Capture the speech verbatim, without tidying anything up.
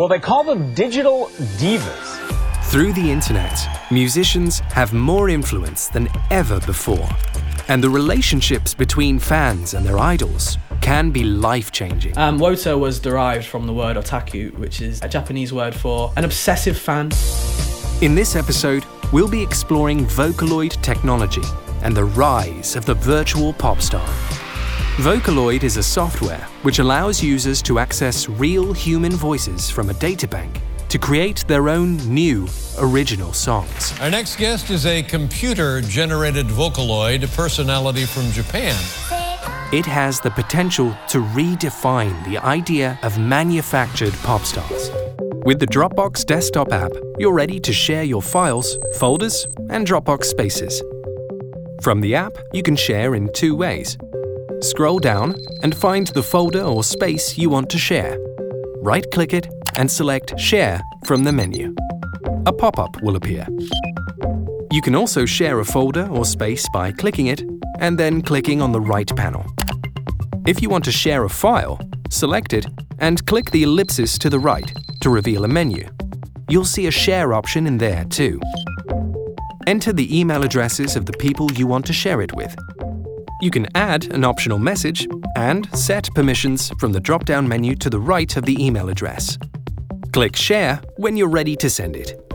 Well, they call them digital divas. Through the internet, musicians have more influence than ever before. And the relationships between fans and their idols can be life-changing. Um, Woto was derived from the word otaku, which is a Japanese word for an obsessive fan. In this episode, we'll be exploring Vocaloid technology and the rise of the virtual pop star. Vocaloid is a software which allows users to access real human voices from a databank to create their own new, original songs. Our next guest is a computer-generated Vocaloid personality from Japan. It has the potential to redefine the idea of manufactured pop stars. With the Dropbox desktop app, you're ready to share your files, folders, and Dropbox spaces. From the app, you can share in two ways. Scroll down and find the folder or space you want to share. Right-click it and select Share from the menu. A pop-up will appear. You can also share a folder or space by clicking it and then clicking on the right panel. If you want to share a file, select it and click the ellipsis to the right to reveal a menu. You'll see a share option in there too. Enter the email addresses of the people you want to share it with. You can add an optional message and set permissions from the drop-down menu to the right of the email address. Click Share when you're ready to send it.